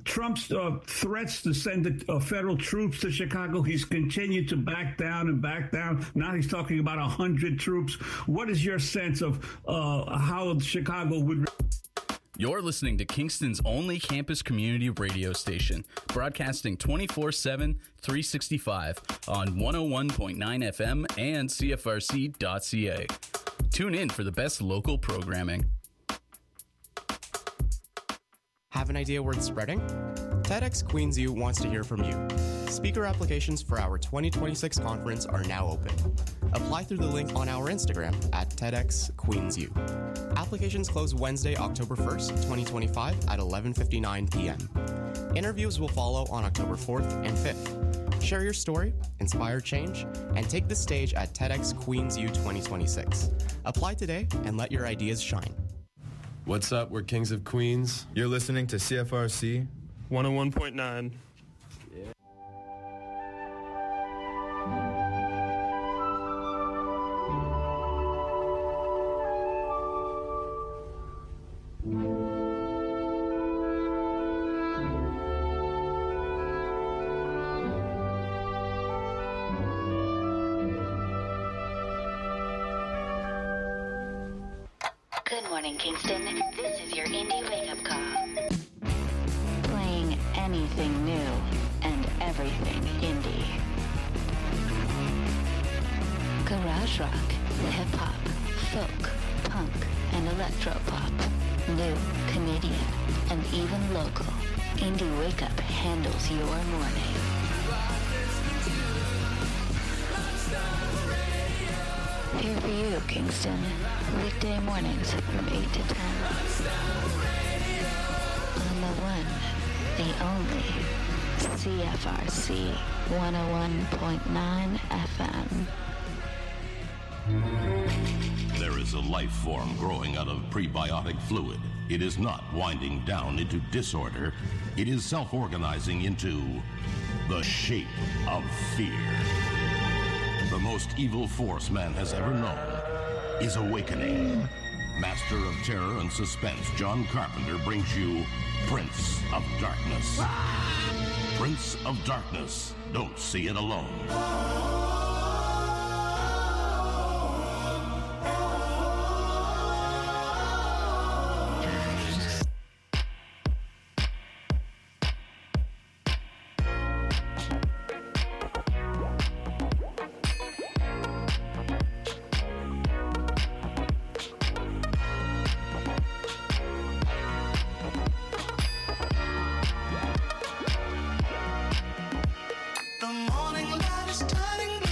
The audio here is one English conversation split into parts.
Trump's threats to send federal troops to Chicago, he's continued to back down and back down. Now he's talking about 100 troops. What is your sense of how Chicago would... You're listening to Kingston's only campus community radio station, broadcasting 24/7, 365 on 101.9 FM and CFRC.ca. Tune in for the best local programming. Have an idea worth spreading? TEDx Queens U wants to hear from you. Speaker applications for our 2026 conference are now open. Apply through the link on our Instagram at TEDx Queens U. Applications close Wednesday, October 1st, 2025 at 11:59 p.m. Interviews will follow on October 4th and 5th. Share your story, inspire change, and take the stage at TEDx Queens U 2026. Apply today and let your ideas shine. What's up? We're Kings of Queens. You're listening to CFRC 101.9. Good morning, Kingston. This is your indie wake-up call. Playing anything new and everything indie. Garage rock, hip-hop, folk, punk, and electro-pop. New, Canadian, and even local. Indie Wake-Up handles your morning. Here for you, Kingston. Weekday mornings from 8 to 10. On the one, the only, CFRC 101.9 FM. There is a life form growing out of prebiotic fluid. It is not winding down into disorder. It is self-organizing into the shape of fear. The most evil force man has ever known is awakening. Master of terror and suspense, John Carpenter brings you Prince of Darkness. Prince of Darkness. Don't see it alone. The morning light is turning blue.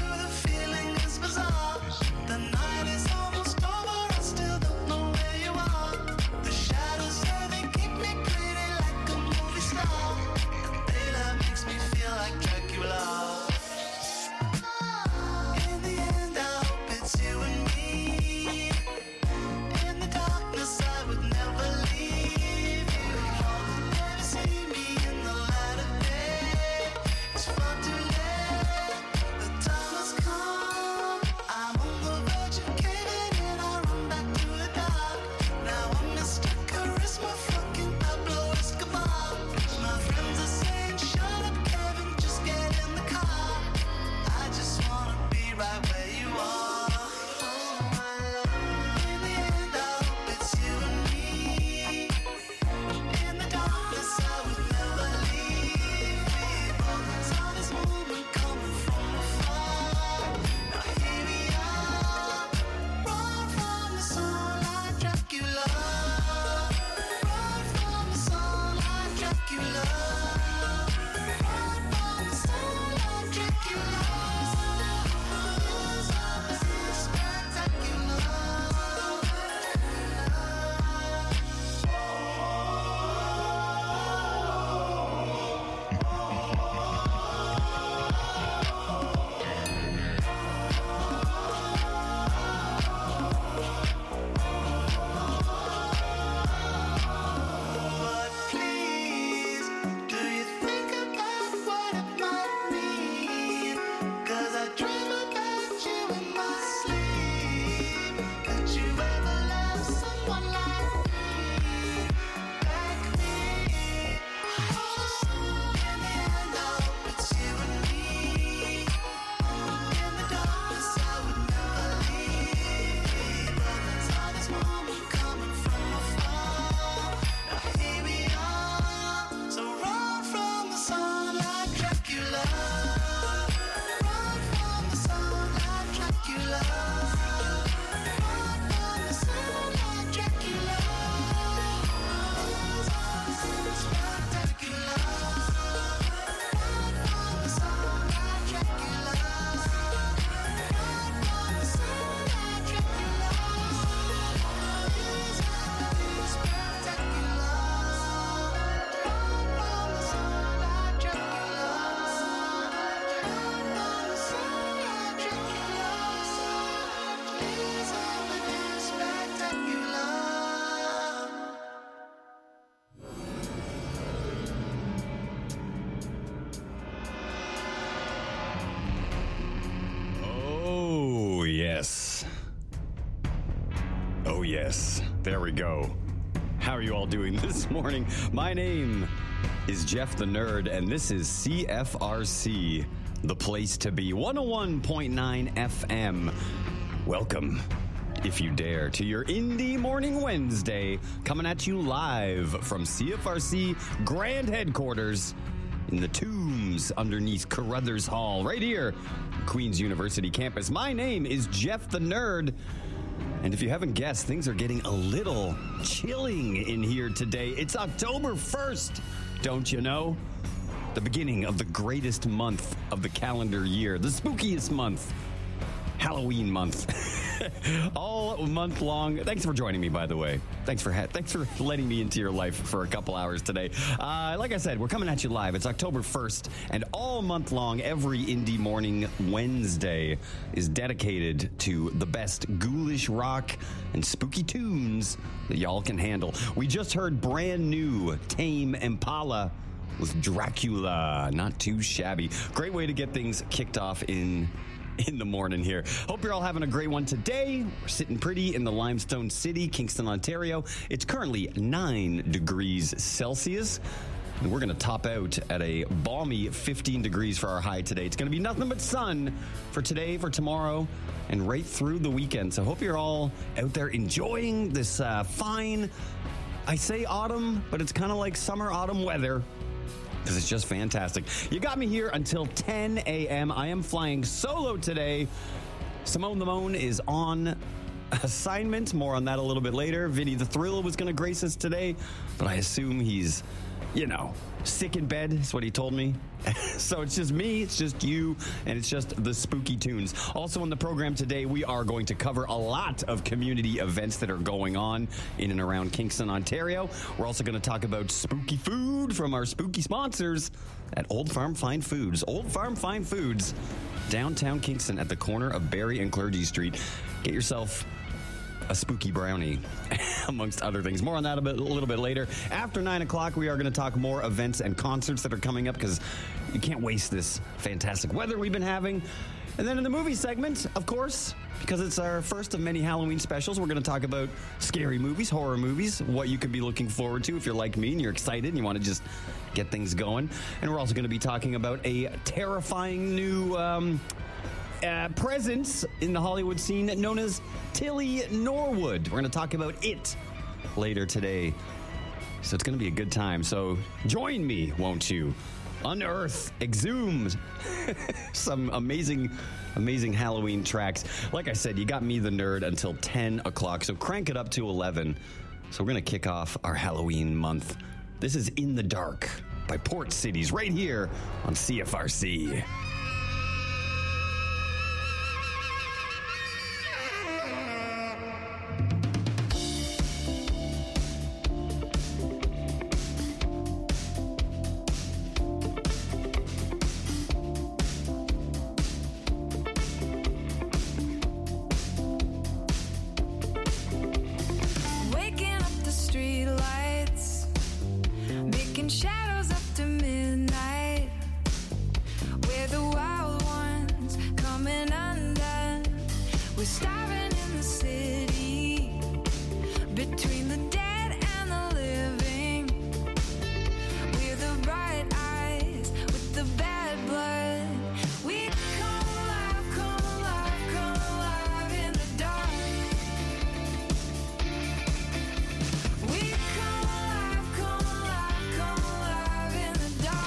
yes. There we go. How are you all doing this morning? My name is Jeff the Nerd, and this is CFRC, the place to be. 101.9 FM. Welcome, if you dare, to your Indie Morning Wednesday, coming at you live from CFRC Grand Headquarters in the tombs underneath Carruthers Hall, right here, Queen's University campus. My name is Jeff the Nerd. And if you haven't guessed, things are getting a little chilling in here today. It's October 1st, don't you know? The beginning of the greatest month of the calendar year, the spookiest month, Halloween month. All month long. Thanks for joining me, by the way. Thanks for letting me into your life for a couple hours today. Like I said, we're coming at you live. It's October 1st, and all month long, every Indie Morning Wednesday is dedicated to the best ghoulish rock and spooky tunes that y'all can handle. We just heard brand new Tame Impala with Dracula. Not too shabby. Great way to get things kicked off in the morning here. Hope you're all having a great one today. We're sitting pretty in the Limestone City, Kingston, Ontario. It's currently 9 degrees Celsius, and we're going to top out at a balmy 15 degrees for our high today. It's going to be nothing but sun for today, for tomorrow, and right through the weekend. So hope you're all out there enjoying this fine, I say autumn, but it's kind of like summer autumn weather, because it's just fantastic. You got me here until 10 a.m. I am flying solo today. Simone Lamone is on assignment. More on that a little bit later. Vinny the Thrill was going to grace us today, but I assume he's, sick in bed is what he told me. So it's just me, it's just you, and it's just the spooky tunes. Also on the program today, we are going to cover a lot of community events that are going on in and around Kingston, Ontario. We're also going to talk about spooky food from our spooky sponsors at Old Farm Fine Foods. Old Farm Fine Foods, downtown Kingston at the corner of Barrie and Clergy Street. Get yourself a spooky brownie, amongst other things. More on that a little bit later. After 9 o'clock, we are going to talk more events and concerts that are coming up, because you can't waste this fantastic weather we've been having. And then in the movie segment, of course, because it's our first of many Halloween specials, we're going to talk about scary movies, horror movies, what you could be looking forward to if you're like me and you're excited and you want to just get things going. And we're also going to be talking about a terrifying new presence in the Hollywood scene known as Tilly Norwood. We're going to talk about it later today. So it's going to be a good time. So join me, won't you? Unearth, exhume some amazing Halloween tracks. Like I said, you got me the nerd until 10 o'clock. So crank it up to 11. So we're going to kick off our Halloween month. This is In the Dark by Port Cities right here on CFRC. Shadows after midnight, where the wild ones coming undone. We're starving in the city, between the dead and the living. We're the bright eyes with the bad blood. We come alive, come alive, come alive in the dark. We come alive, come alive, come alive in the dark.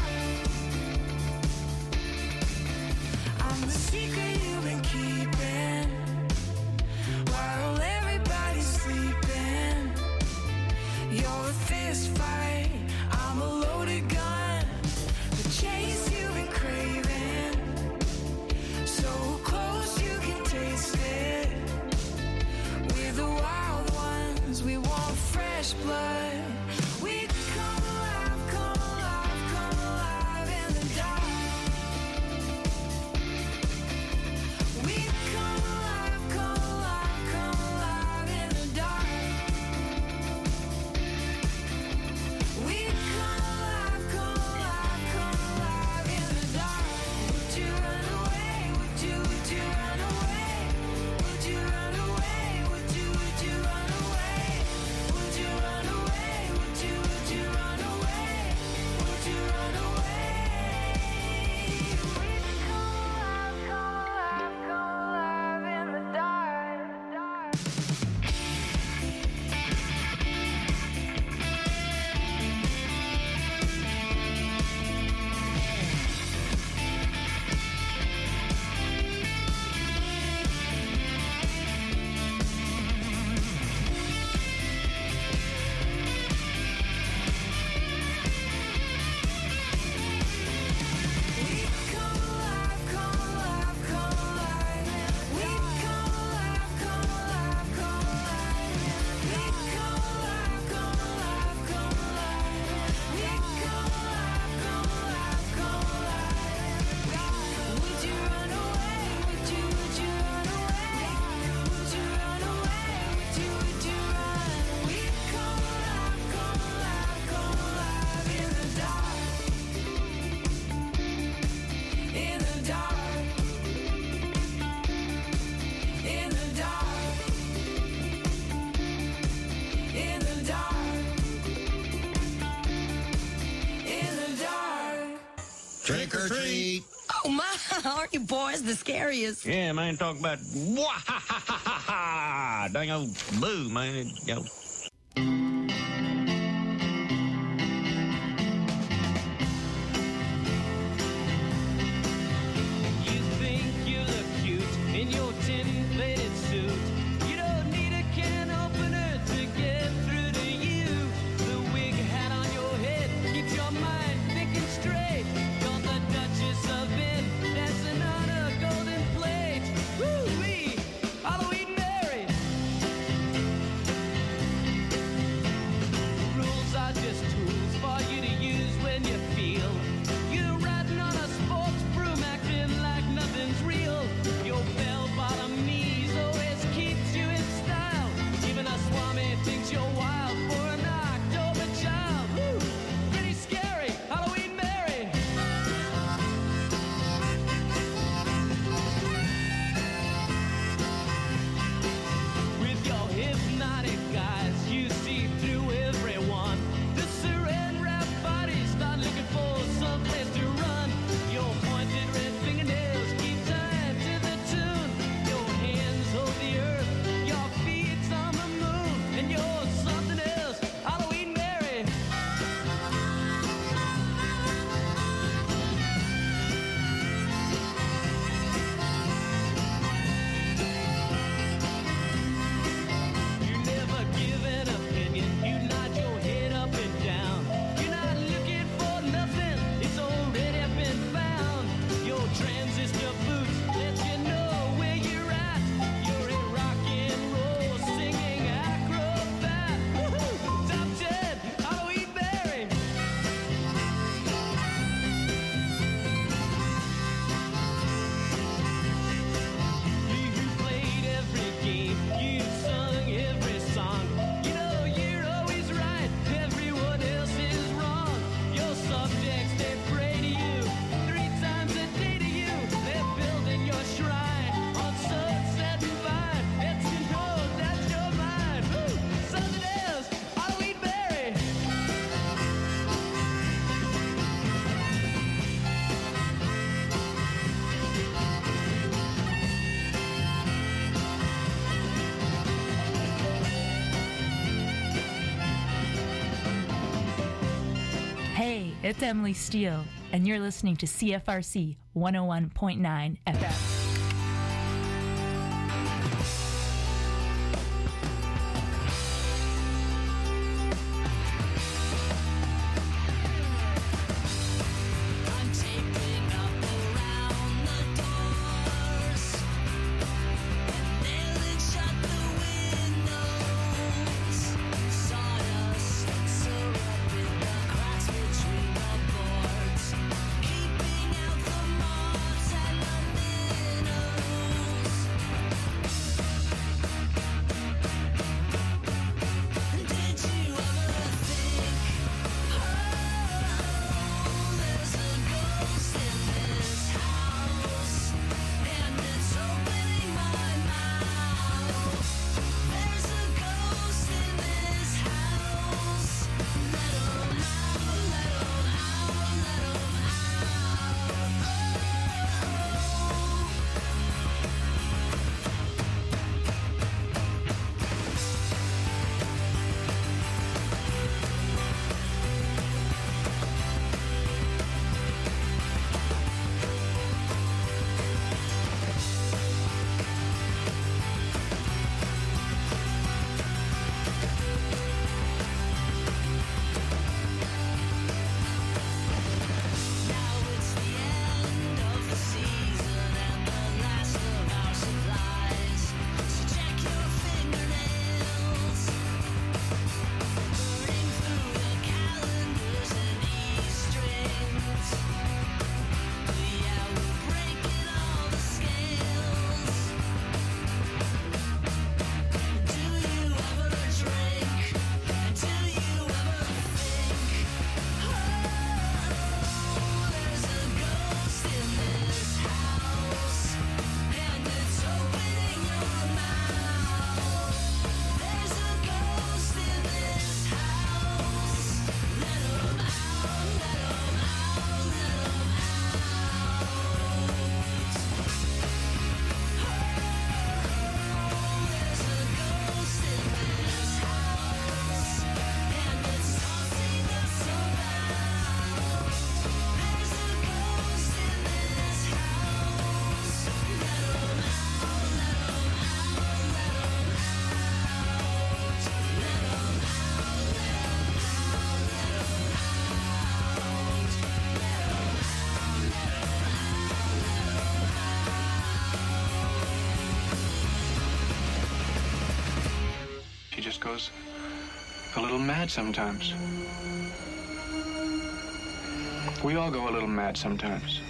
Trick or treat. Oh, my, aren't you boys the scariest? Yeah, man, talk about wah-ha-ha-ha-ha. Dang old boo, man. Yo. You think you look cute in your tin-plated suit. You don't need a can opener to get through to you. The wig hat on your head keeps your mind thinking straight. You're the Duchess of Ben, dancing on a golden plate. Woo-wee, Halloween Mary. Rules are just tools for you to use when you feel. You're riding on a sports broom, acting like nothing's real. Your bell-bottom knees always keeps you in style. Even a swami thinks you're wild for an October child. Woo! Pretty scary, Halloween Mary. With your hypnotic eyes, you see through everyone. The saran wrap bodies start looking for some place to run. Your pointed red fingernails keep time to the tune. Your hands hold the earth, your feet's on the moon, and you're something else, Halloween Mary. You never give an opinion, you nod your head up and down. You're not looking for nothing, it's already been found. Your transistor boots let you know where you're at. You're a rock and roll singing acrobat. Woo-hoo! Top 10, Halloween Mary. You played every game, you sung every song. You know you're always right, everyone else is wrong. Your subjects, they pray to you 3 times a day to you. They're building your shrine on Sunset and Vine. It's to know that's your mind. Woo! Something else, Halloween Mary. Hey, it's Emily Steele, and you're listening to CFRC 101.9 FM. I'm taping up around the doors and nailing shut the windows. Sawdust and syrup in the cracks between the boards, keeping out the moths and the goes a little mad sometimes. We all go a little mad sometimes.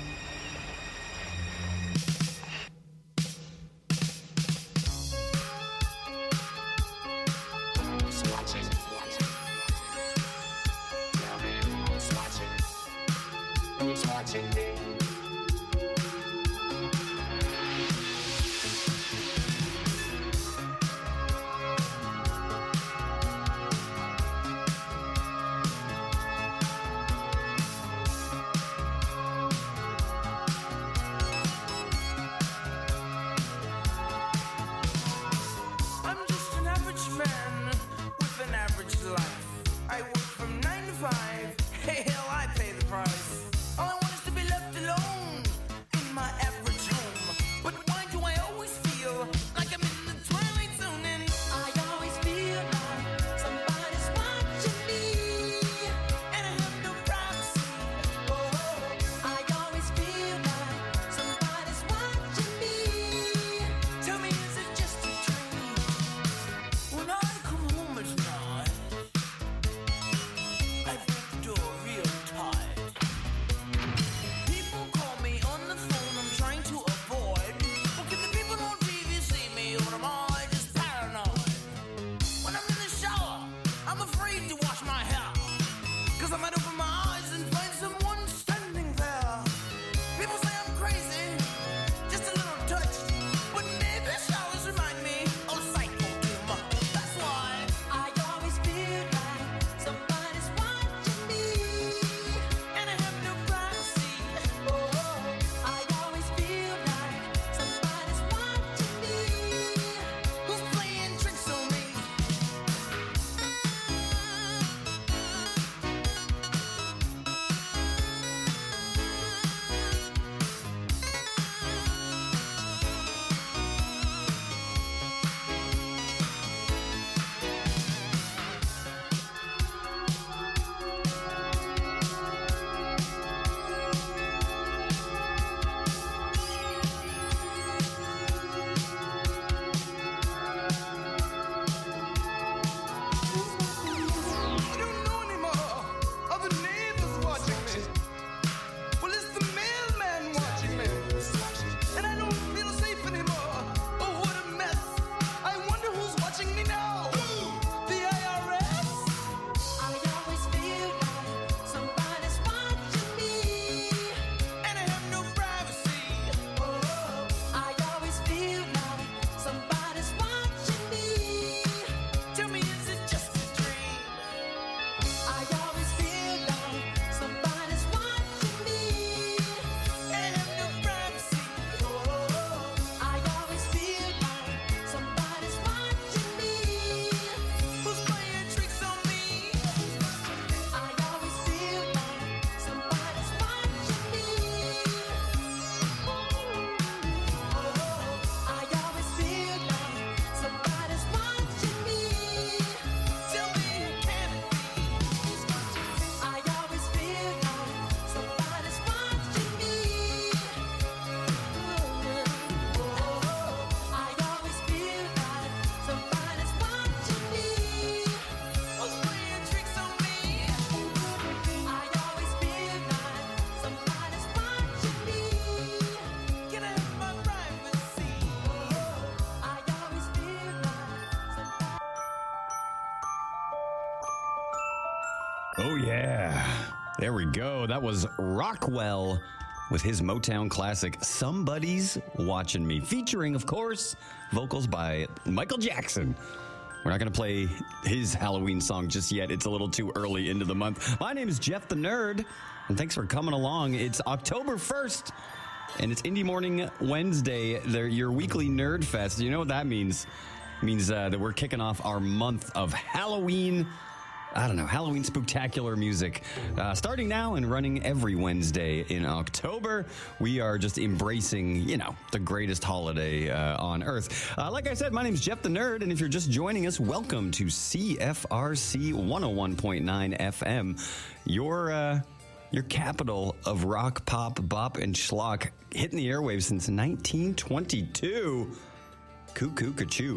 Oh, yeah. There we go. That was Rockwell with his Motown classic, Somebody's Watching Me, featuring, of course, vocals by Michael Jackson. We're not going to play his Halloween song just yet. It's a little too early into the month. My name is Jeff the Nerd, and thanks for coming along. It's October 1st, and it's Indie Morning Wednesday. They're your weekly Nerd Fest. You know what that means? It means that we're kicking off our month of Halloween. Halloween spectacular music. Starting now and running every Wednesday in October. We are just embracing, the greatest holiday on Earth. Like I said, my name's Jeff the Nerd, and if you're just joining us, welcome to CFRC 101.9 FM. Your capital of rock, pop, bop, and schlock, hitting the airwaves since 1922. Cuckoo, ka-choo.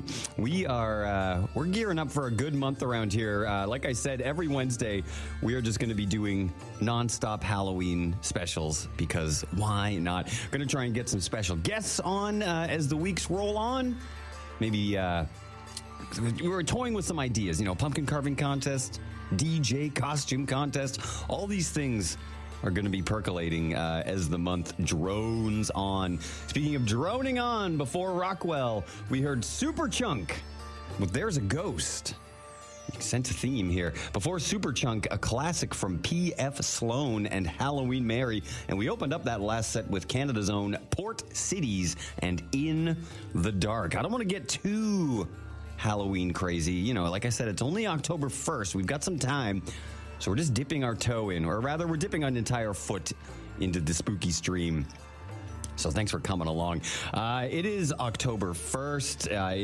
We're gearing up for a good month around here. Like I said, every Wednesday, we are just going to be doing nonstop Halloween specials because why not? Going to try and get some special guests on as the weeks roll on. Maybe we were toying with some ideas, pumpkin carving contest, DJ costume contest, all these things are going to be percolating as the month drones on. Speaking of droning on, before Rockwell, we heard Superchunk with There's a Ghost. Sent a theme here. Before Superchunk, a classic from P.F. Sloan and Halloween Mary. And we opened up that last set with Canada's own Port Cities and In the Dark. I don't want to get too Halloween crazy. Like I said, it's only October 1st. We've got some time. So we're just dipping our toe in, or rather, we're dipping an entire foot into the spooky stream. So thanks for coming along. It is October 1st.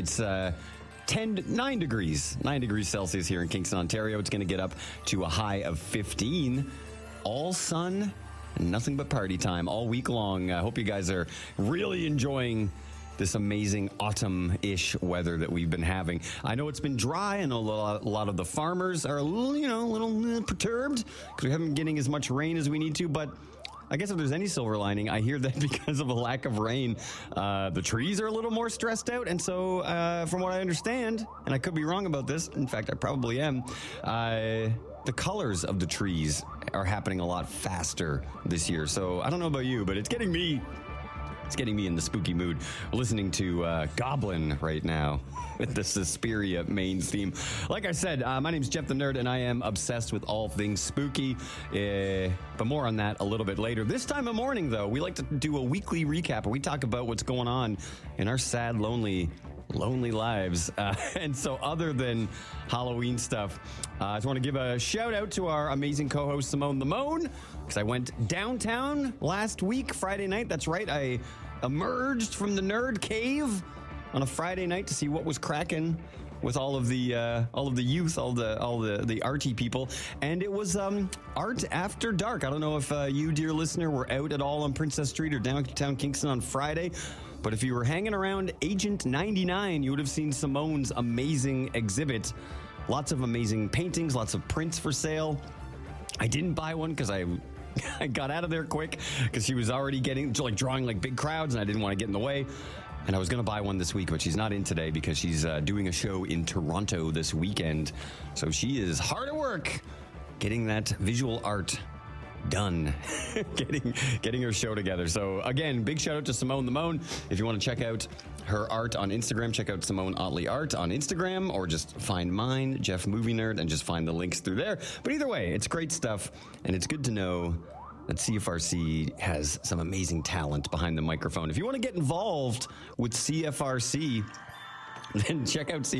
It's 9 degrees Celsius here in Kingston, Ontario. It's going to get up to a high of 15. All sun and nothing but party time all week long. I hope you guys are really enjoying this amazing autumn-ish weather that we've been having. I know it's been dry, and a lot of the farmers are a little perturbed because we haven't been getting as much rain as we need to, but I guess if there's any silver lining, I hear that because of a lack of rain, the trees are a little more stressed out, and so from what I understand, and I could be wrong about this, in fact I probably am, the colors of the trees are happening a lot faster this year. So I don't know about you, but it's getting me in the spooky mood. We're listening to Goblin right now with the Suspiria main theme. Like I said, my name's Jeff the Nerd, and I am obsessed with all things spooky. But more on that a little bit later. This time of morning, though, we like to do a weekly recap where we talk about what's going on in our sad, lonely lives. And so other than Halloween stuff, I just want to give a shout out to our amazing co-host Simone the Moan, because I went downtown last week, Friday night. That's right. I emerged from the nerd cave on a Friday night to see what was cracking with all of the youth, all the arty people, and it was art after dark. I don't know if you, dear listener, were out at all on Princess Street or downtown Kingston on Friday. But if you were hanging around Agent 99, you would have seen Simone's amazing exhibit. Lots of amazing paintings, lots of prints for sale. I didn't buy one because I got out of there quick because she was already drawing big crowds, and I didn't want to get in the way. And I was going to buy one this week, but she's not in today because she's doing a show in Toronto this weekend. So she is hard at work getting that visual art done, getting her show together. So again, big shout out to Simone the Moan. If you want to check out her art on Instagram, check out Simone Otley Art on Instagram, or just find mine, Jeff Movie Nerd, and just find the links through there. But either way, it's great stuff, and it's good to know that CFRC has some amazing talent behind the microphone. If you want to get involved with CFRC, then check out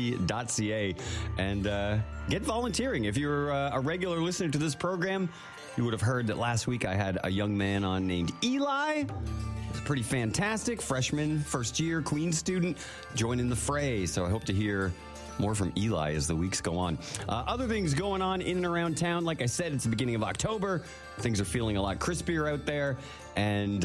cfrc.ca and get volunteering. If you're a regular listener to this program, you would have heard that last week I had a young man on named Eli. It was pretty fantastic. Freshman, first year, Queen student, joining the fray. So I hope to hear more from Eli as the weeks go on. Other things going on in and around town. Like I said, it's the beginning of October. Things are feeling a lot crispier out there. And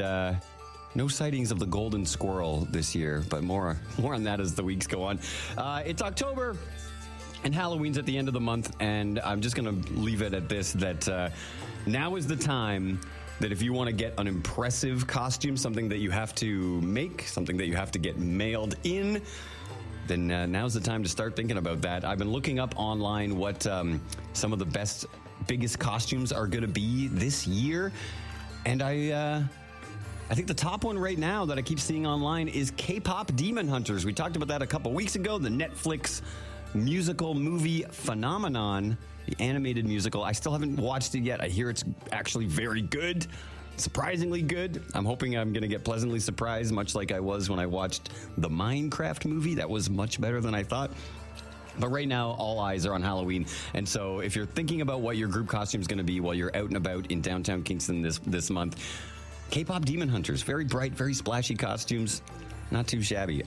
no sightings of the golden squirrel this year, but more on that as the weeks go on. It's October, and Halloween's at the end of the month, and I'm just going to leave it at this, that now is the time that if you want to get an impressive costume, something that you have to make, something that you have to get mailed in, then now's the time to start thinking about that. I've been looking up online what some of the biggest costumes are going to be this year, and I think the top one right now that I keep seeing online is K-pop Demon Hunters. We talked about that a couple weeks ago, the Netflix musical movie phenomenon, the animated musical. I still haven't watched it yet. I hear it's actually very good, surprisingly good. I'm hoping I'm going to get pleasantly surprised, much like I was when I watched the Minecraft movie. That was much better than I thought. But right now, all eyes are on Halloween. And so if you're thinking about what your group costume is going to be while you're out and about in downtown Kingston this month, K-pop Demon Hunters, very bright, very splashy costumes, not too shabby.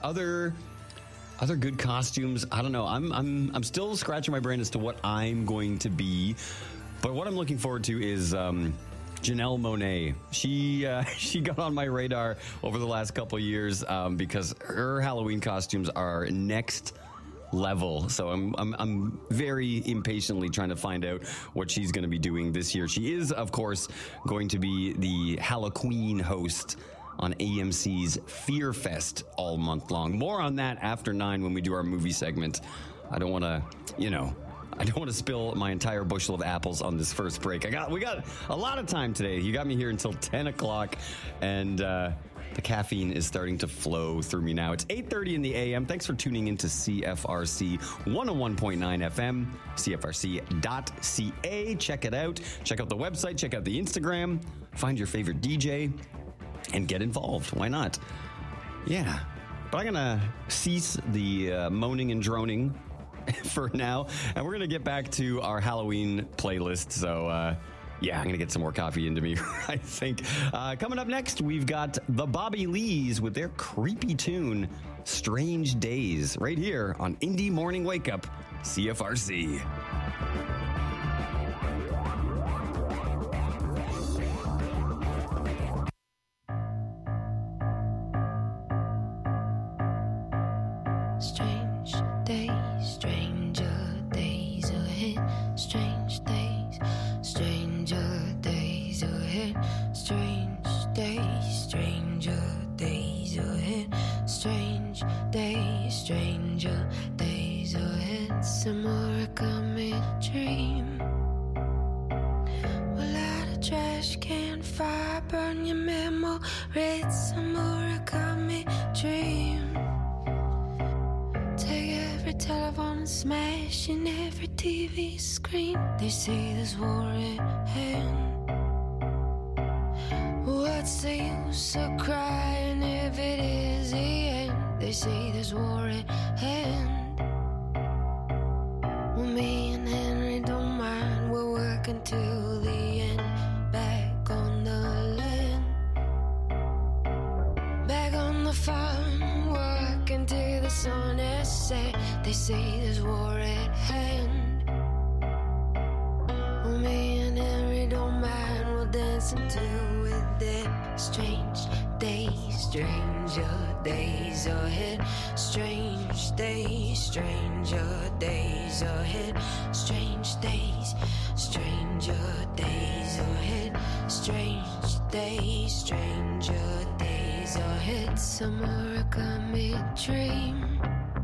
Other good costumes, I don't know. I'm still scratching my brain as to what I'm going to be. But what I'm looking forward to is Janelle Monáe. She got on my radar over the last couple of years because her Halloween costumes are next level. So I'm very impatiently trying to find out what she's going to be doing this year. She is, of course, going to be the Halloween host on AMC's Fear Fest all month long. More on that after 9 when we do our movie segment. I don't want to, I don't want to spill my entire bushel of apples on this first break. We got a lot of time today. You got me here until 10 o'clock, and the caffeine is starting to flow through me now. It's 8:30 in the AM. Thanks for tuning in to CFRC 101.9 FM, CFRC.ca. Check it out. Check out the website. Check out the Instagram. Find your favorite DJ and get involved. Why not? Yeah. But I'm going to cease the moaning and droning for now, and we're going to get back to our Halloween playlist. So, I'm going to get some more coffee into me, I think. Coming up next, we've got the Bobby Lees with their creepy tune, Strange Days, right here on Indie Morning Wake Up, CFRC. Strange days, stranger days ahead. Strange days, stranger days ahead. Strange days, stranger days ahead. Strange days, stranger days ahead. Some more coming dream. Well, out of trash can fire burn your memories. Some more coming dream. Take every telephone and smash in every TV screen. They say there's war at hand. What's the use of crying if it is the end? They say there's war at hand. Well, me and Henry don't mind. We're working till the end. Back on the land, back on the farm, working till the sun has set. They say there's war at hand. Well, me and Henry don't mind. We'll dance until we're dead. Strange days, stranger days ahead. Strange days, stranger days ahead. Strange days, stranger days ahead. Strange days, stranger days ahead. Some more coming dream.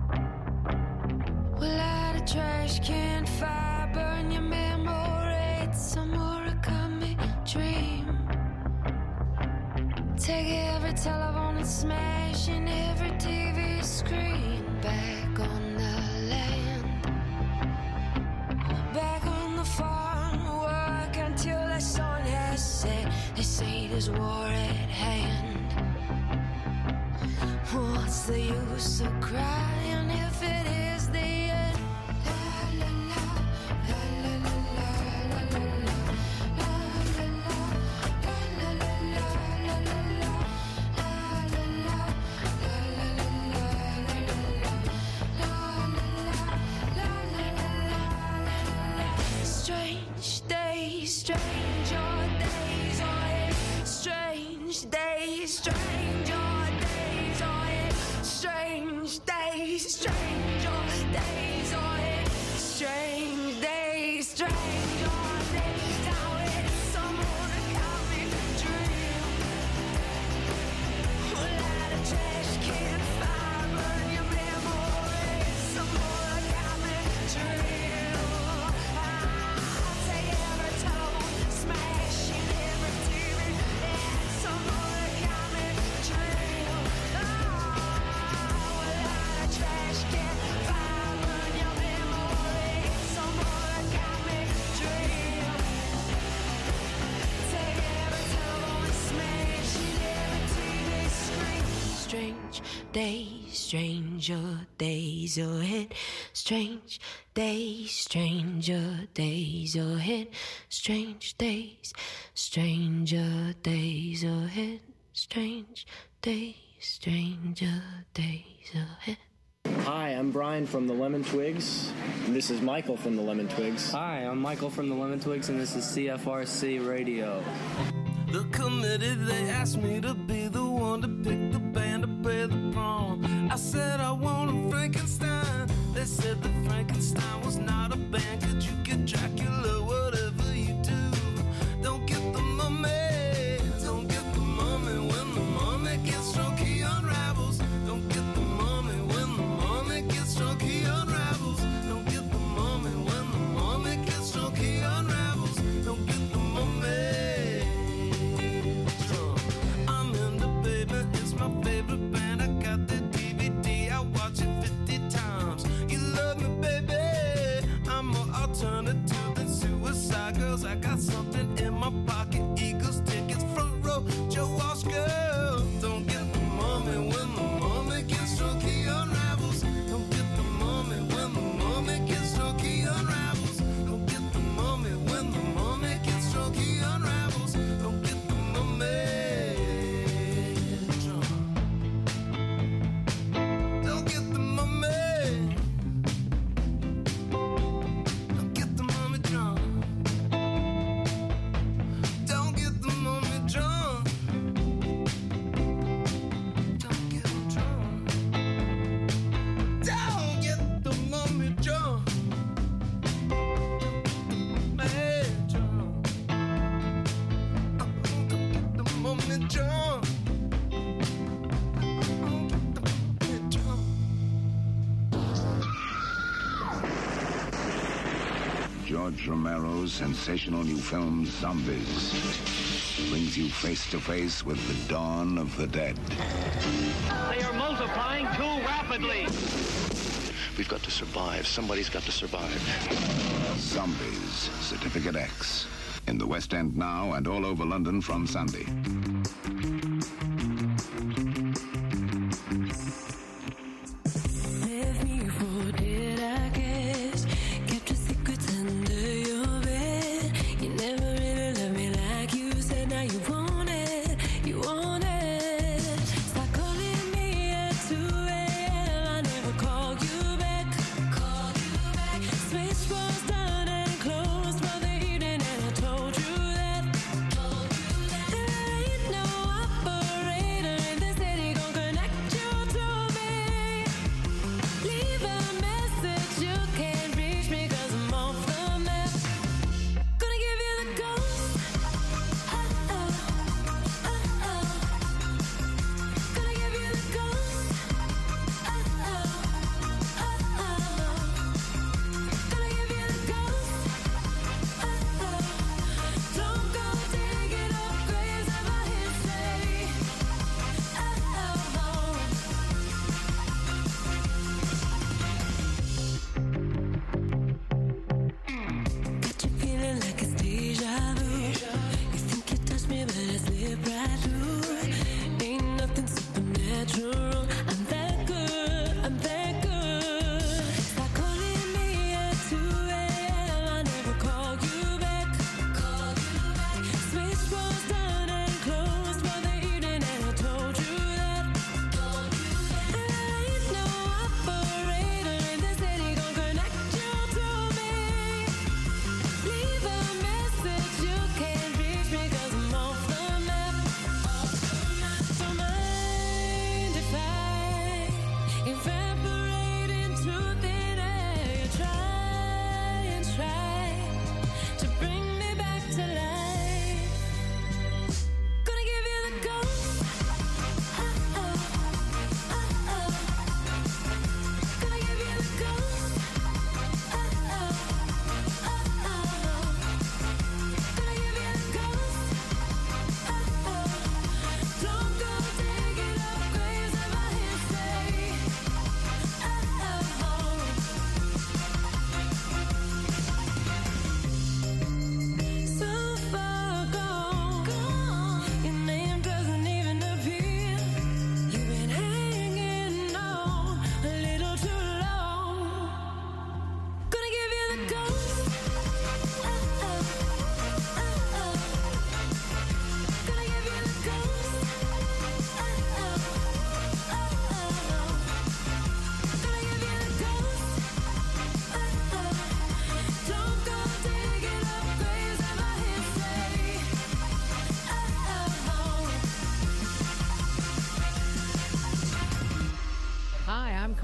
Well, out of trash can fire burn your memories. Some more coming dream. Take every telephone and smash in every TV screen. Back on the land, back on the farm, work until the sun has set. They say there's war at hand. What's the use of crying if it is the end? La la la, la la la la la la. Strange days, stranger days ahead. Strange days, stranger days ahead. Strange days, stranger days ahead. Strange days, stranger days ahead. Someone got me dream. Well, out of trash can fire burn your memories. Someone got me dream. Take every telephone, smash in every TV. Someone got me dream. Well, out of trash can fire burn your memories. Someone got me dream. Take every telephone, smash in every TV screen. Strange days, stranger days ahead. Strange days, stranger days ahead. Strange days, stranger days ahead. Strange days, stranger days ahead. Hi, I'm Brian from the Lemon Twigs. And this is Michael from the Lemon Twigs. Hi, I'm Michael from the Lemon Twigs, and this is CFRC Radio. The committee, they asked me to be the one to pick the band to play the prom. I said I want a Frankenstein. They said that Frankenstein was not a band. Could you get Dracula, whatever you do? Don't get the mummy. Don't get the mummy. When the mummy gets drunk, he unravels. Don't get the mummy. When the mummy gets drunk, he unravels. Don't get the mummy. When the mummy gets drunk, he unravels. Don't get the mummy. I'm in the basement, it's my favorite band. I got the DVD, I watch it 50 times. You love me, baby. I'm more alternative than Suicide Girls. I got something in my pocket, Eagles tickets, front row, Joe Walsh girl. Don't get the mummy. When the mummy gets drunk, he unravels. Don't get the mummy. When the mummy gets drunk, he unravels. Don't get the mummy. When the mummy gets drunk, he unravels. Don't get the mummy. Don't get the mummy. Don't get the mummy drunk. Don't get the mummy drunk. Don't get him drunk. Don't get the mummy drunk. Man drunk. Don't get the mummy drunk. George Romero's sensational new film, Zombies, brings you face to face with the dawn of the dead. They are multiplying too rapidly. We've got to survive. Somebody's got to survive. Zombies, Certificate X. In the West End now and all over London from Sunday. Left me for dead, I guess. Kept your secrets under your bed. You never really loved me like you said. Now you want it, you want it. Stop calling me at 2 a.m. I never call you back. Switch was done and closed for the evening, and I told you that. There ain't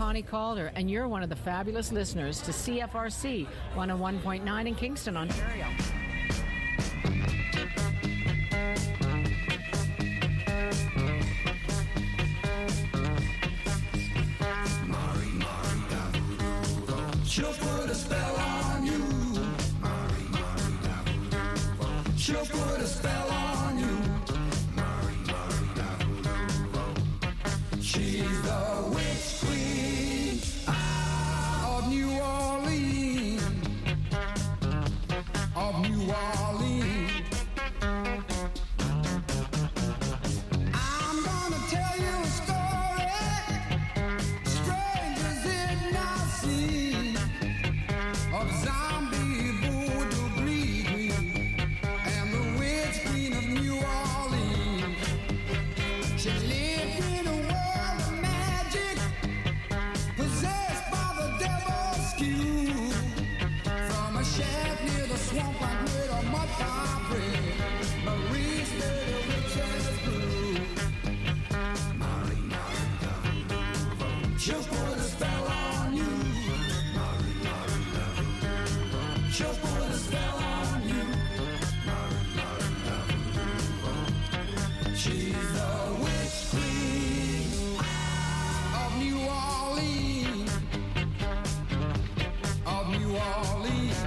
Connie Calder, and you're one of the fabulous listeners to CFRC 101.9 in Kingston, Ontario. She'll put a spell on you. She'll put a spell on you. She's the witch queen of New Orleans. Of New Orleans. I'm gonna tell you a story strangers did not see. Of zombie voodoo bleeding and the witch queen of New Orleans. She lived in a world of magic, possessed by the devil's skew. From a shack near the swamp, I made a mud pie bread. Marie's little witch's brew. She'll put a spell on you. She'll put a spell on you. She's the witch queen of New Orleans. Of New Orleans.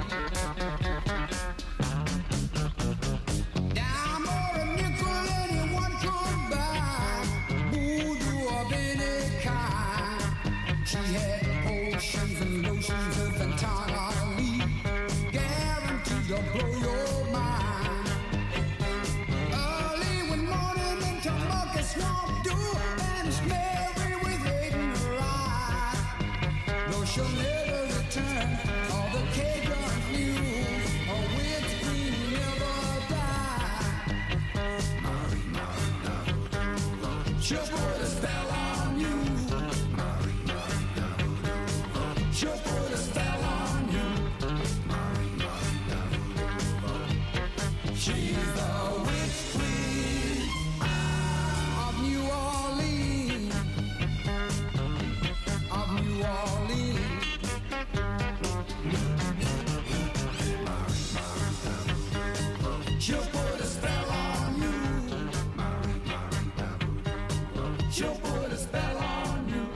Dime or a nickel anyone could buy. Voodoo of any kind. She had potions and lotions of entirely guaranteed to blow your mind. Early one morning into Mucky Swamp Dew, vanished Mary with hate in her eye. Though she'll never return, all the Cajuns knew a witch queen never died. She'll put a spell on you. She'll put a spell on you. She's the witch queen of New Orleans. Of New Orleans. She'll put a spell on you. She'll put a spell on you.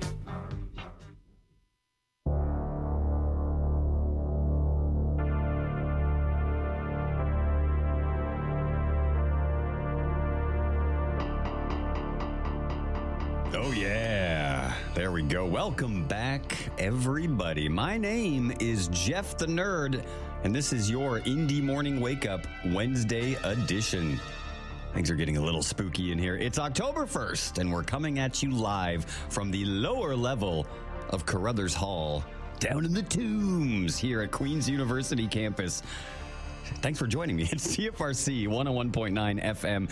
Oh, yeah. There we go. Welcome back, everybody. My name is Jeff the Nerd, and this is your Indie Morning Wake Up Wednesday edition. Things are getting a little spooky in here. It's October 1st, and we're coming at you live from the lower level of Carruthers Hall, down in the Tombs here at Queen's University campus. Thanks for joining me. It's CFRC 101.9 FM,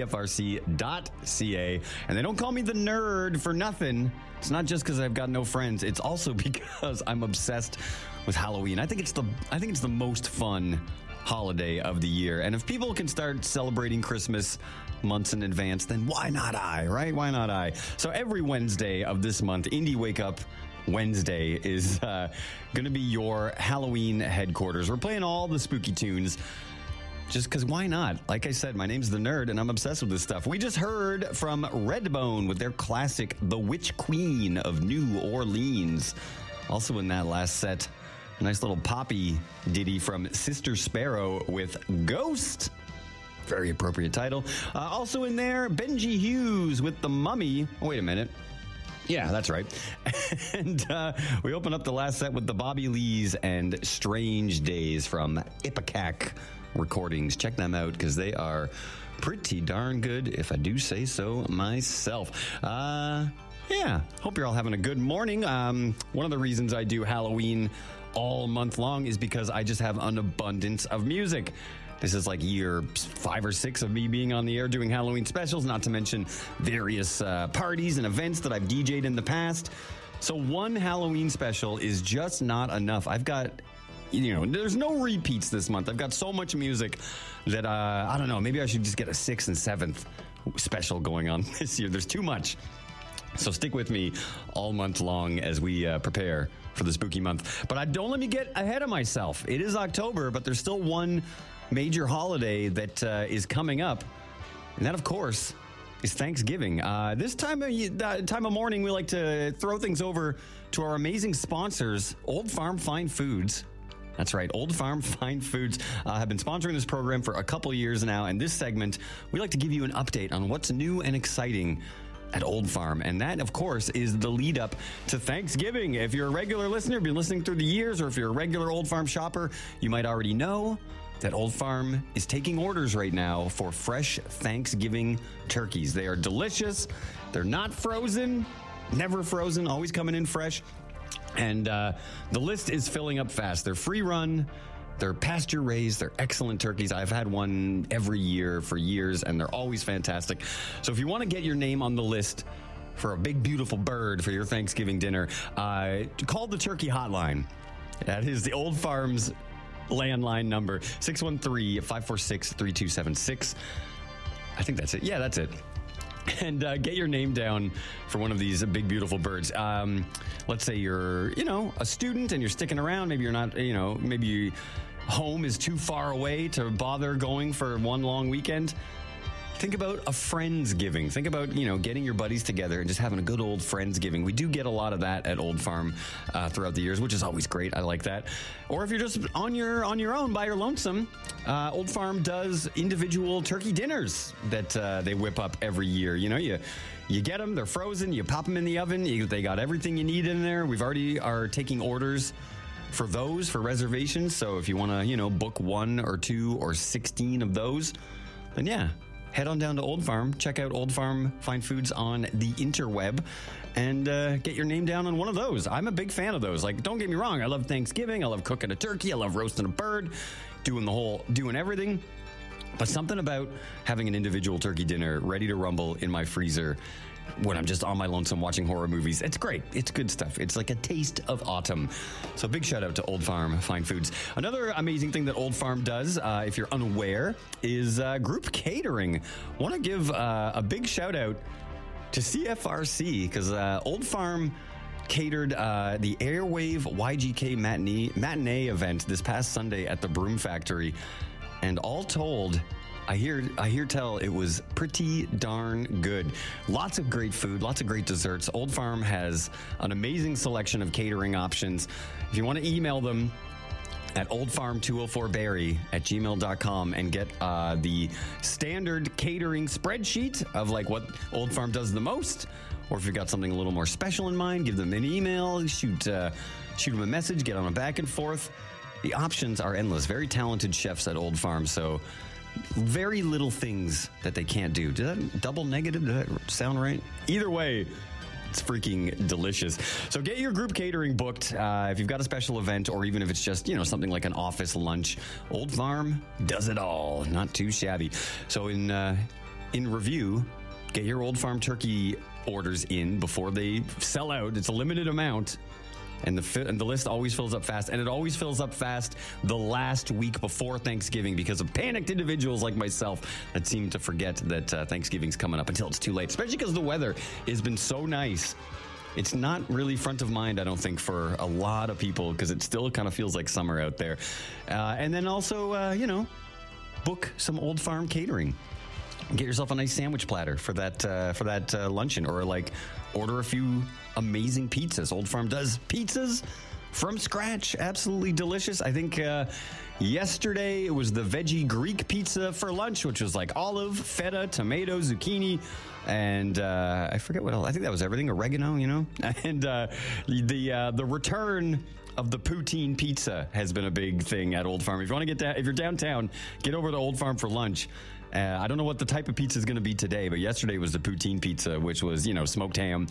CFRC.ca. And they don't call me the nerd for nothing. It's not just because I've got no friends. It's also because I'm obsessed with Halloween. I think it's the most fun holiday of the year. And if people can start celebrating Christmas months in advance, then why not I, right? Why not I? So every Wednesday of this month, Indie Wake Up Wednesday is going to be your Halloween headquarters. We're playing all the spooky tunes just because why not? Like I said, my name's The Nerd, and I'm obsessed with this stuff. We just heard from Redbone with their classic The Witch Queen of New Orleans. Also in that last set, a nice little poppy ditty from Sister Sparrow with Ghost. Very appropriate title. Also in there, Benji Hughes with The Mummy. Oh, wait a minute. Yeah, that's right. And we open up the last set with the Bobby Lees and Strange Days from Ipecac Recordings. Check them out because they are pretty darn good, if I do say so myself. Yeah, hope you're all having a good morning. One of the reasons I do Halloween all month long is because I just have an abundance of music. This is like year 5 or 6 of me being on the air doing Halloween specials, not to mention various parties and events that I've DJ'd in the past. So one Halloween special is just not enough. I've got, there's no repeats this month. I've got so much music that, I don't know, maybe I should just get a 6th and 7th special going on this year. There's too much. So stick with me all month long as we prepare for the spooky month. But don't let me get ahead of myself. It is October, but there's still one major holiday that is coming up. And that, of course, is Thanksgiving. This time of morning, we like to throw things over to our amazing sponsors, Old Farm Fine Foods. That's right. Old Farm Fine Foods have been sponsoring this program for a couple years now. And this segment, we like to give you an update on what's new and exciting at Old Farm. And that, of course, is the lead up to Thanksgiving. If you're a regular listener, been listening through the years, or if you're a regular Old Farm shopper, you might already know that Old Farm is taking orders right now for fresh Thanksgiving turkeys. They are delicious. They're not frozen, never frozen, always coming in fresh. And the list is filling up fast. They're free run. They're pasture raised. They're excellent turkeys. I've had one every year for years, and they're always fantastic. So if you want to get your name on the list for a big, beautiful bird for your Thanksgiving dinner, call the turkey hotline. That is the Old Farm's landline number, 613-546-3276. I think that's it. Yeah, that's it. And get your name down for one of these big, beautiful birds. Let's say you're, a student and you're sticking around. Maybe you're not, maybe home is too far away to bother going for one long weekend. Think about a Friendsgiving. Think about, getting your buddies together and just having a good old Friendsgiving. We do get a lot of that at Old Farm throughout the years, which is always great. I like that. Or if you're just on your own by your lonesome, Old Farm does individual turkey dinners that they whip up every year. You get them, they're frozen, you pop them in the oven, they got everything you need in there. We've already are taking orders for those, for reservations. So if you want to, book 1 or 2 or 16 of those, then yeah, head on down to Old Farm, check out Old Farm Fine Foods on the interweb, and get your name down on one of those. I'm a big fan of those. Like, don't get me wrong, I love Thanksgiving, I love cooking a turkey, I love roasting a bird, doing everything. But something about having an individual turkey dinner ready to rumble in my freezer when I'm just on my lonesome watching horror movies, it's great. It's good stuff. It's like a taste of autumn. So big shout out to Old Farm Fine Foods. Another amazing thing that Old Farm does, if you're unaware, is group catering. Want to give a big shout out to CFRC because Old Farm catered the Airwave YGK matinee event this past Sunday at the Broom Factory. And all told, I hear tell it was pretty darn good. Lots of great food, lots of great desserts. Old Farm has an amazing selection of catering options. If you want to email them at oldfarm204berry@gmail.com and get the standard catering spreadsheet of like what Old Farm does the most, or if you've got something a little more special in mind, give them an email, shoot them a message, get on a back and forth. The options are endless. Very talented chefs at Old Farm, so very little things that they can't do. Did that double negative? Did that sound right? Either way, it's freaking delicious. So get your group catering booked. If you've got a special event, or even if it's just, something like an office lunch, Old Farm does it all. Not too shabby. So in review, get your Old Farm turkey orders in before they sell out. It's a limited amount. And the list always fills up fast. And it always fills up fast the last week before Thanksgiving because of panicked individuals like myself that seem to forget that Thanksgiving's coming up until it's too late, especially because the weather has been so nice. It's not really front of mind, I don't think, for a lot of people because it still kind of feels like summer out there. And then also, book some Old Farm catering. Get yourself a nice sandwich platter for that luncheon, or like order a few amazing pizzas. Old Farm does pizzas from scratch, absolutely delicious. I think yesterday it was the veggie Greek pizza for lunch, which was like olive, feta, tomato, zucchini, and I forget what else. I think that was everything. Oregano, and the return of the poutine pizza has been a big thing at Old Farm. If you want to if you're downtown, get over to Old Farm for lunch. I don't know what the type of pizza is going to be today, but yesterday was the poutine pizza, which was, smoked ham,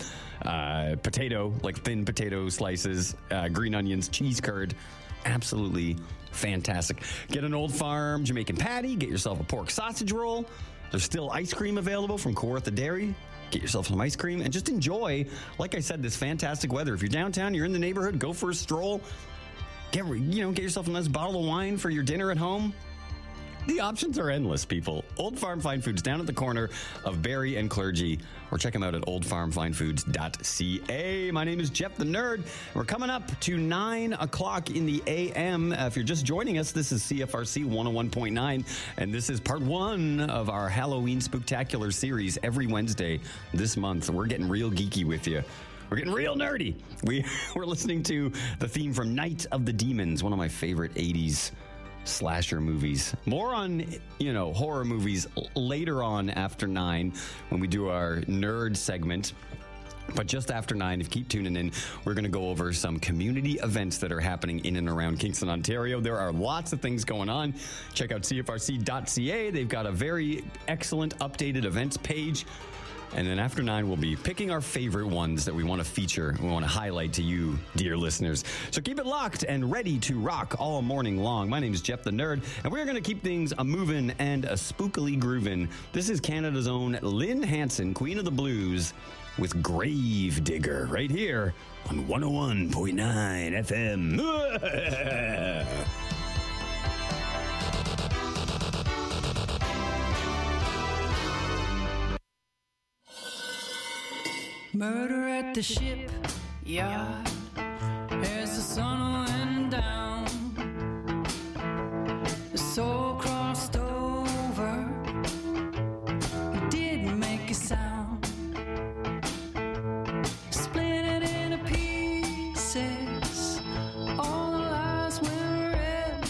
potato, like thin potato slices, green onions, cheese curd. Absolutely fantastic. Get an Old Farm Jamaican patty. Get yourself a pork sausage roll. There's still ice cream available from Kawartha Dairy. Get yourself some ice cream and just enjoy, like I said, this fantastic weather. If you're downtown, you're in the neighborhood, go for a stroll. Get yourself a nice bottle of wine for your dinner at home. The options are endless, people. Old Farm Fine Foods down at the corner of Barrie and Clergy, or check them out at oldfarmfinefoods.ca. My name is Jeff the Nerd. We're coming up to 9 o'clock in the a.m. If you're just joining us, this is CFRC 101.9, and this is part 1 of our Halloween Spooktacular series every Wednesday this month. We're getting real geeky with you. We're getting real nerdy. We're listening to the theme from Night of the Demons, one of my favorite 80s slasher movies. More on, horror movies later on after 9 when we do our nerd segment. But just after 9, if you keep tuning in, we're going to go over some community events that are happening in and around Kingston, Ontario. There are lots of things going on. Check out cfrc.ca. They've got a very excellent updated events page. And then after 9, we'll be picking our favorite ones that we want to feature, we want to highlight to you, dear listeners. So keep it locked and ready to rock all morning long. My name is Jeff the Nerd, and we're going to keep things a-moving and a spookily grooving. This is Canada's own Lynn Hanson, Queen of the Blues, with Grave Digger, right here on 101.9 FM. Murder at the shipyard as the sun went down. The soul crossed over, it didn't make a sound. Split it into pieces, all the lies were red.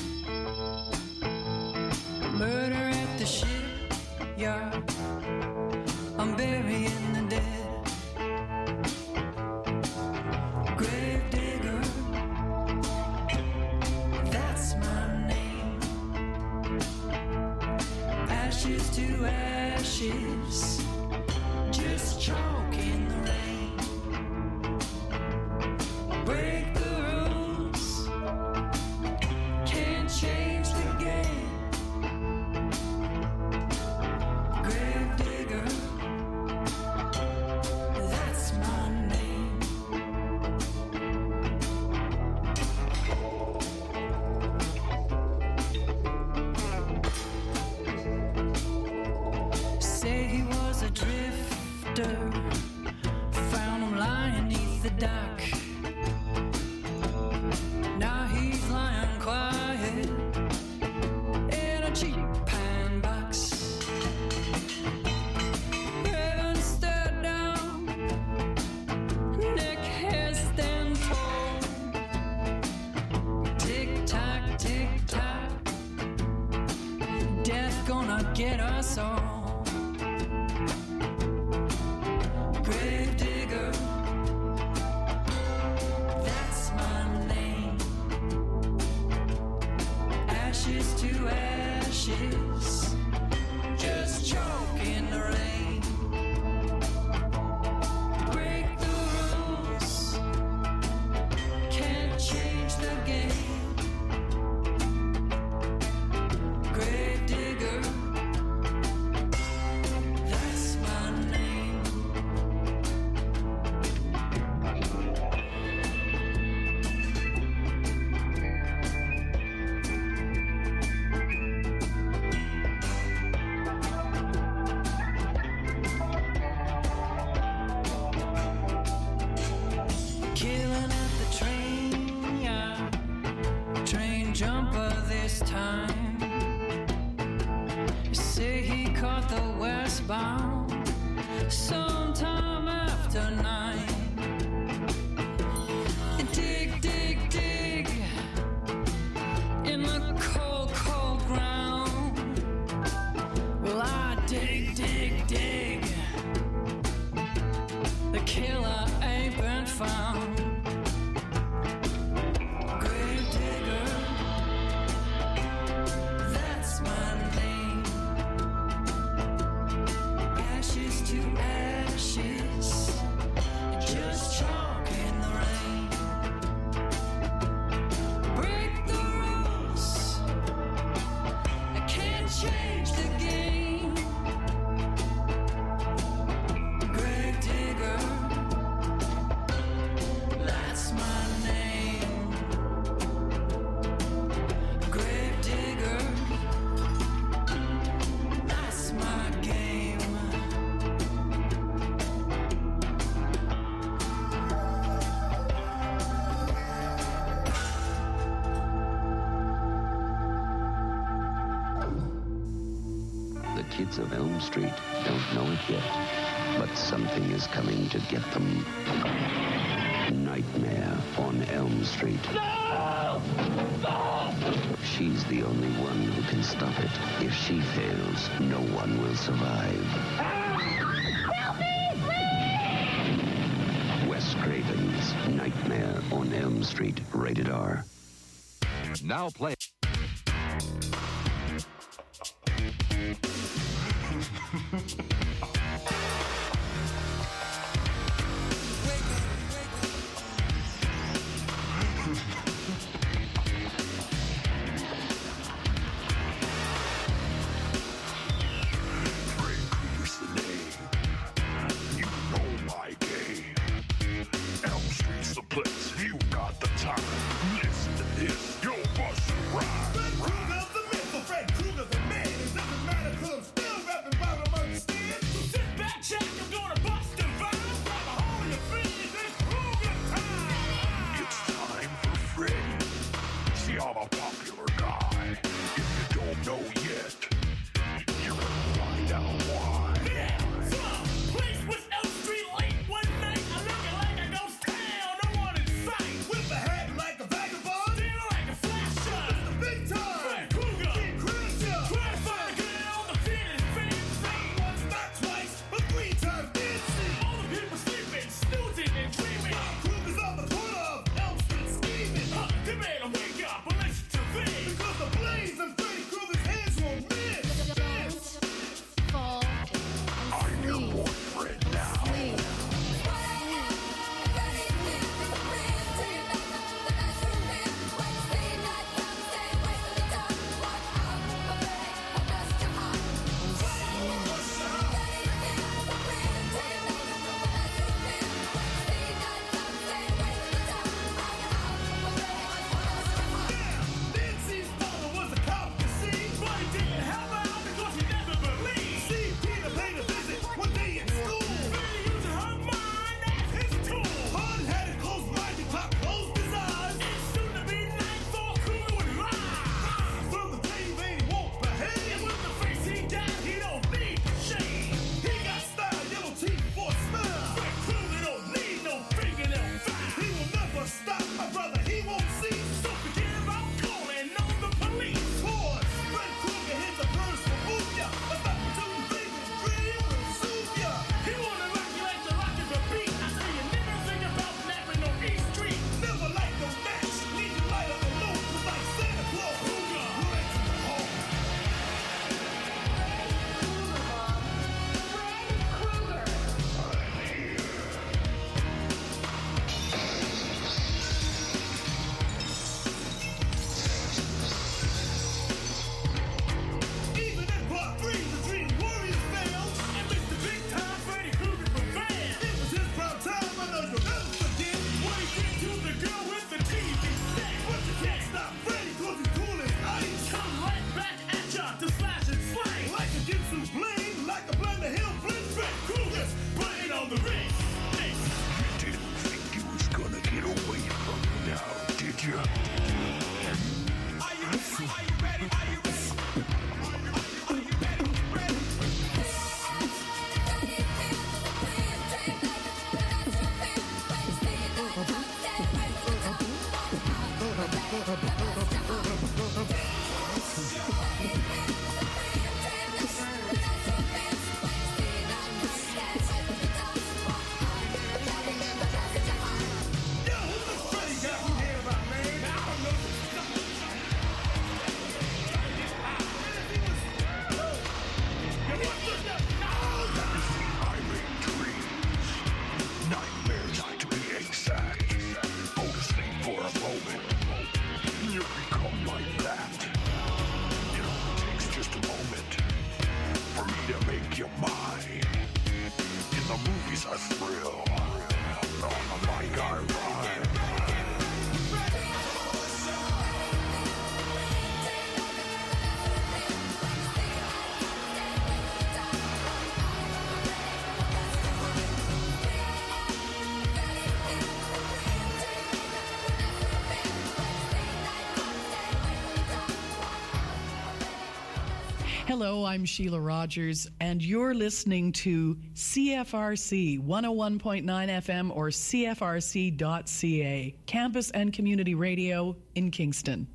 Murder at the shipyard, I'm burying the dead. Grave digger, that's my name. Ashes to ashes, just chalk in the rain. Break the rules, can't change the game. Grave digger, that's my name. Say he was a drifter, found him lying neath the dock. Now he's lying quiet in a cheap pine box. Heaven stared down, neck hair stand tall. Tick tock, death gonna get us all. Grave digger, that's my name. Ashes to ashes, just choke in the rain. Break the rules, can't change the game. Grave digger, that's my name. Killing at the train yard, train jumper this time. Say he caught the westbound sometime after 9. Dig, dig, dig in the cold, cold ground. Well, I dig, dig, dig. The killer ain't been found. Grave digger, that's my name. Ashes to ashes, just chalk in the rain. Break the rules, I can't change the game. kids of Elm Street don't know it yet, but something is coming to get them. Nightmare on Elm Street. No! No! She's the only one who can stop it. If she fails, no one will survive. Help me, please! Wes Craven's Nightmare on Elm Street, rated R. Now play. Hello, I'm Sheila Rogers, and you're listening to CFRC 101.9 FM or CFRC.ca, campus and community radio in Kingston.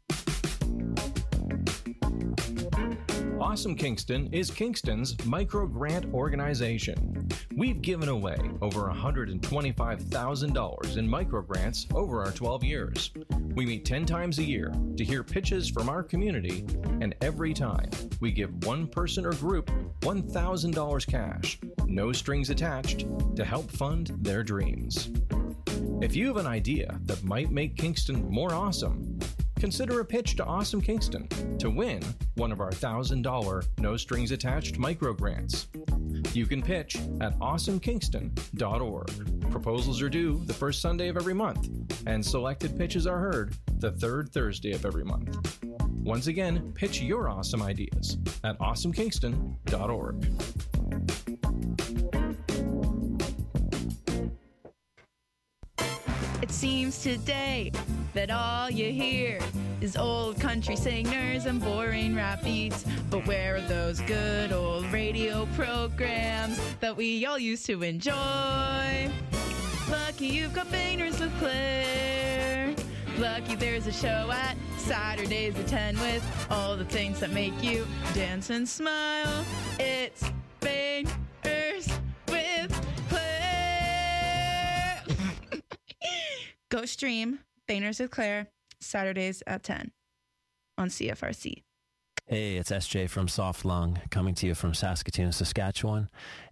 Awesome Kingston is Kingston's micro-grant organization. We've given away over $125,000 in micro-grants over our 12 years. We meet 10 times a year to hear pitches from our community, and every time we give one person or group $1,000 cash, no strings attached, to help fund their dreams. If you have an idea that might make Kingston more awesome, consider a pitch to Awesome Kingston to win one of our $1,000 no-strings-attached micro-grants. You can pitch at awesomekingston.org. Proposals are due the first Sunday of every month, and selected pitches are heard the third Thursday of every month. Once again, pitch your awesome ideas at awesomekingston.org. It seems today that all you hear is old country singers and boring rap beats. But where are those good old radio programs that we all used to enjoy? Lucky you've got Bainers with Claire. Lucky there's a show at Saturdays at 10 with all the things that make you dance and smile. It's Bainers with Claire. Go stream Bainers with Claire, Saturdays at 10 on CFRC. Hey, it's SJ from Soft Lung, coming to you from Saskatoon, Saskatchewan.